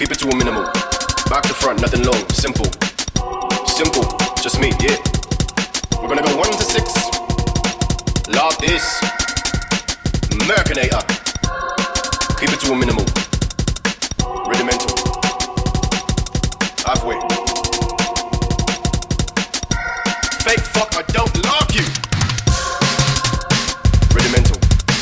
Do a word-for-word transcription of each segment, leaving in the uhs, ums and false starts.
Keep it to a minimal. Back to front, nothing long. Simple. Simple. Just me, yeah. We're gonna go one to six. Love this. Mercinator. Keep it to a minimal. Rudimental. Halfway. Fake fuck, I don't love you. Rudimental.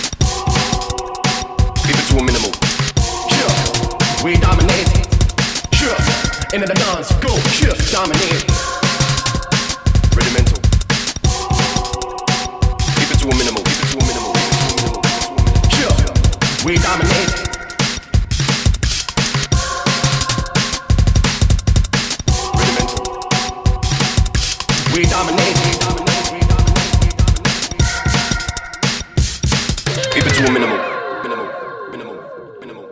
Keep it to a minimal. Sure. We dominate. Sure. Into the dance. Go. Sure. Dominate. Rudimental. Keep it to a minimal. Keep it to a minimal. Sure. We dominate. Rudimental. We dominate. Keep it to a minimal. Minimal. Minimal. Minimal.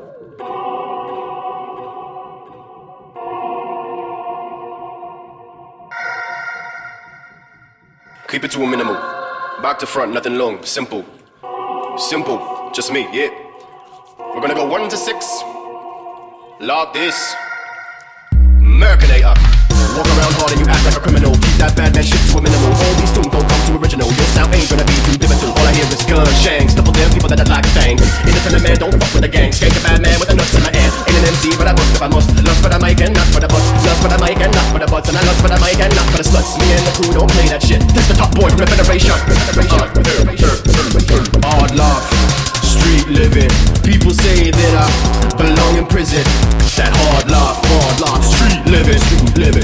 Keep it to a minimal. Back to front, nothing long. Simple. Simple. Just me, yeah. We're gonna go one to six. Log this. Mercinator. Walk around hard and you act like a criminal. Keep that bad man shit to a minimal. All these tunes don't come too original. Your sound ain't gonna be too pivotal. All I hear is guns, shanks, double dare people that I like a thing. Independent man, don't fuck with the gang. Skank a bad man with the nuts in my hand. Ain't an M C, but I bust if I must. Lust for the mic and not for the butts. Lust for the mic and not for the butts. And I lust for the mic and not for the sluts. Me and the crew don't play that shit. This the top boy from the Federation. Hard laugh, street living. People say that I belong in prison. That hard laugh, hard laugh, street living, street living.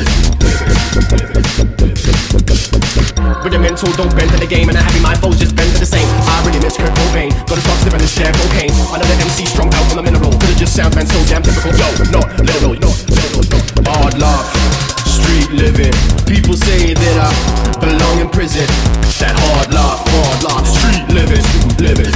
Rudimental, don't bend to the game, and I happy my foes just bend to the same. I really miss Kurt Cobain. Gotta start slipping this jam cocaine. Another M C strung out on the mineral. Cause it just sounds man so damn typical. Yo, not literal, not literal, not. Hard laugh, street living. People say that I belong in prison. That hard laugh, hard laugh, street living, street living.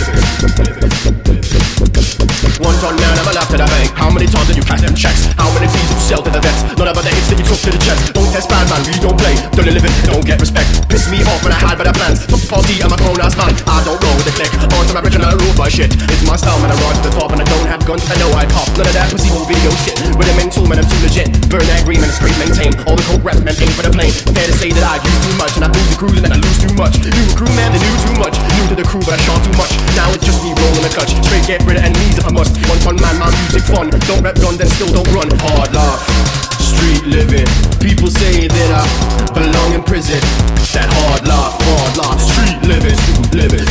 One ton man, I'm alive to the bank. How many times did you cash them checks? How many P's you sell to the vets? Not about the hits that you took to the chest. Don't test bad man, we don't play. Don't live it, don't get respect. Piss me off when I had better plans. Fuck the party, I'm a grown ass man. I don't roll with the click. On some original rule by shit. It's my style, man, I rise to the top. And I don't have guns, I know I pop. None of that pussy whole video shit. With a mental, man, I'm too legit. Burn that green, man, straight maintain. All the coke rap, man, aim for the plane. Fair to say that I use too much. And I lose the cruise and then I lose too much. New crew, man, they knew too much. New to the crew, but I shot too much. Now it's just me rolling the clutch. Straight get rid of enemies if I must. One ton man, my music fun. Don't rap gun, then still don't run. Hard laugh, street living. People say that I belong in prison. That hard laugh, hard laugh, street living, street living.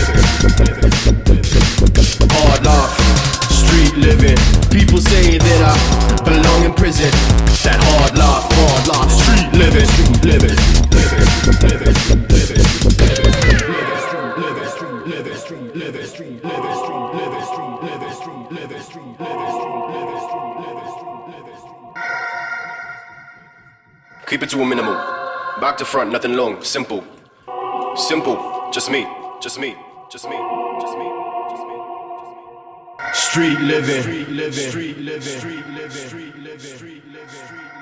Hard laugh, street living. People say that I belong in prison. That hard laugh, hard laugh, street living, street living. Keep it to a minimal. Back to front, nothing long. Simple. Simple. Just me. Just me. Just me. Just me. Just me. Street living. Street living. Street living. Street living. Street living. Street living.